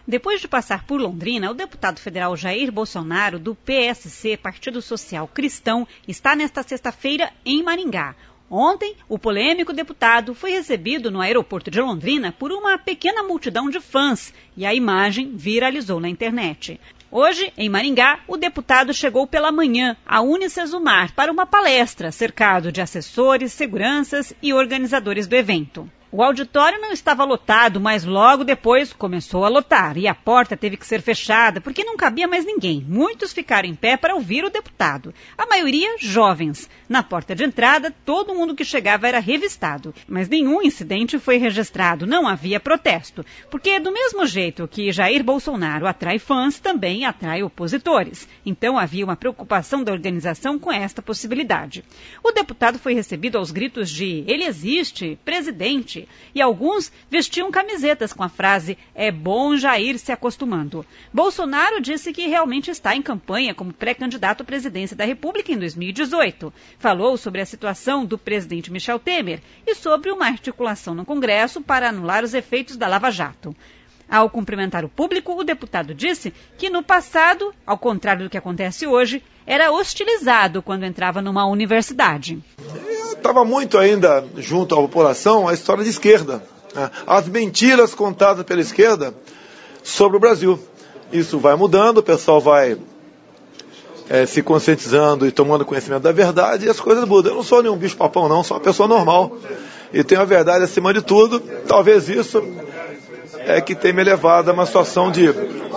Depois de passar por Londrina, o deputado federal Jair Bolsonaro, do PSC, Partido Social Cristão, está nesta sexta-feira em Maringá. Ontem, o polêmico deputado foi recebido no aeroporto de Londrina por uma pequena multidão de fãs e a imagem viralizou na internet. Hoje, em Maringá, o deputado chegou pela manhã à Unicesumar para uma palestra, cercado de assessores, seguranças e organizadores do evento. O auditório não estava lotado, mas logo depois começou a lotar e a porta teve que ser fechada porque não cabia mais ninguém. Muitos ficaram em pé para ouvir o deputado, a maioria jovens. Na porta de entrada, todo mundo que chegava era revistado, mas nenhum incidente foi registrado, não havia protesto, porque do mesmo jeito que Jair Bolsonaro atrai fãs, também atrai opositores. Então havia uma preocupação da organização com esta possibilidade. O deputado foi recebido aos gritos de "Ele existe, presidente", e alguns vestiam camisetas com a frase "É bom Jair se acostumando". Bolsonaro disse que realmente está em campanha como pré-candidato à presidência da República em 2018. Falou sobre a situação do presidente Michel Temer e sobre uma articulação no Congresso para anular os efeitos da Lava Jato. Ao cumprimentar o público, o deputado disse que no passado, ao contrário do que acontece hoje, era hostilizado quando entrava numa universidade. Estava muito ainda junto à população a história de esquerda, né? As mentiras contadas pela esquerda sobre o Brasil. Isso vai mudando, o pessoal vai se conscientizando e tomando conhecimento da verdade e as coisas mudam. Eu não sou nenhum bicho-papão não, sou uma pessoa normal e tenho a verdade acima de tudo. Talvez isso é que tem me levado a uma situação de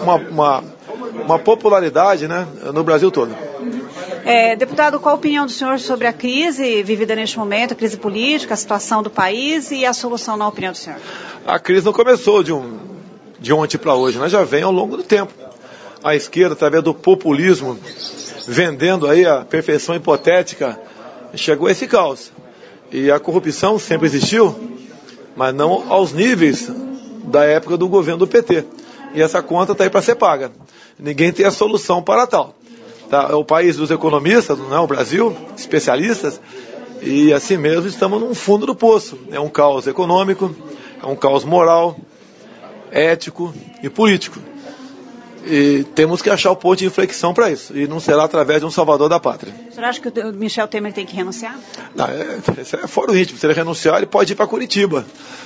uma popularidade, né, no Brasil todo. Deputado, qual a opinião do senhor sobre a crise vivida neste momento, a crise política, a situação do país e a solução na opinião do senhor? A crise não começou de ontem para hoje, né? Já vem ao longo do tempo. A esquerda, através do populismo, vendendo aí a perfeição hipotética, chegou a esse caos. E a corrupção sempre existiu, mas não aos níveis da época do governo do PT. E essa conta está aí para ser paga. Ninguém tem a solução para tal. Tá? É o país dos economistas, não é o Brasil, especialistas, e assim mesmo estamos num fundo do poço. É um caos econômico, é um caos moral, ético e político. E temos que achar o ponto de inflexão para isso. E não será através de um salvador da pátria. O senhor acha que o Michel Temer tem que renunciar? Não, isso é fora o ritmo. Se ele renunciar, ele pode ir para Curitiba.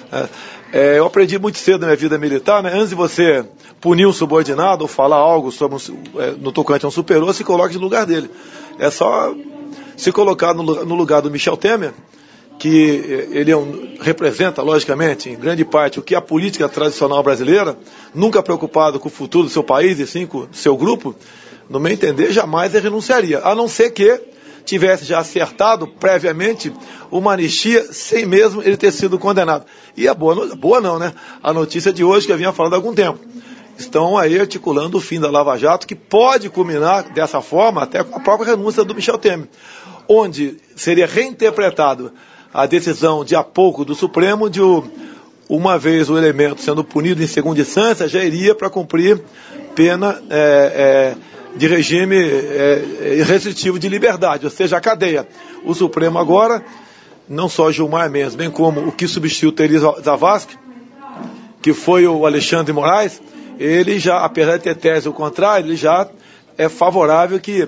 Eu aprendi muito cedo na minha vida militar, né? Antes de você punir um subordinado ou falar algo sobre no tocante a um superior, se coloque no lugar dele. É só se colocar no lugar do Michel Temer, que ele representa, logicamente, em grande parte, o que é a política tradicional brasileira, nunca preocupado com o futuro do seu país e sim com o seu grupo. No meu entender, jamais ele renunciaria, a não ser que tivesse já acertado previamente uma anistia sem mesmo ele ter sido condenado. E a boa não, né? A notícia de hoje que eu vinha falando há algum tempo. Estão aí articulando o fim da Lava Jato, que pode culminar dessa forma até com a própria renúncia do Michel Temer, onde seria reinterpretado a decisão de há pouco do Supremo de uma vez o elemento sendo punido em segunda instância, já iria para cumprir pena de regime restritivo de liberdade, ou seja, a cadeia. O Supremo agora, não só Gilmar Mendes, bem como o que substituiu o Teres Zavascki, que foi o Alexandre de Moraes, ele já, apesar de ter tese ao contrário, ele já é favorável que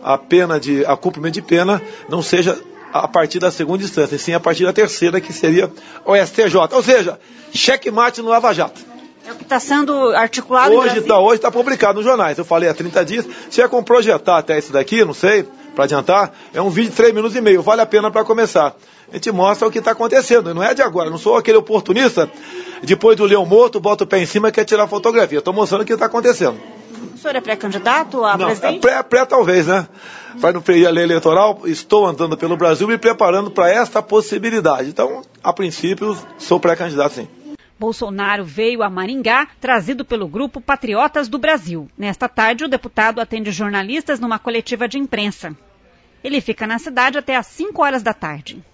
a cumprimento de pena não seja a partir da segunda instância, e sim a partir da terceira, que seria o STJ. Ou seja, checkmate no Lava Jato. É o que está sendo articulado hoje está publicado nos jornais. Eu falei há 30 dias. Se é como projetar até isso daqui, não sei, para adiantar, é um vídeo de 3 minutos e meio. Vale a pena para começar. A gente mostra o que está acontecendo. Não é de agora. Não sou aquele oportunista, depois do leão morto, bota o pé em cima e quer tirar fotografia. Estou mostrando o que está acontecendo. O senhor é pré-candidato a presidente? Pré talvez, né? Para não perder a lei eleitoral, estou andando pelo Brasil me preparando para esta possibilidade. Então, a princípio, sou pré-candidato, sim. Bolsonaro veio a Maringá, trazido pelo Grupo Patriotas do Brasil. Nesta tarde, o deputado atende jornalistas numa coletiva de imprensa. Ele fica na cidade até às 5 horas da tarde.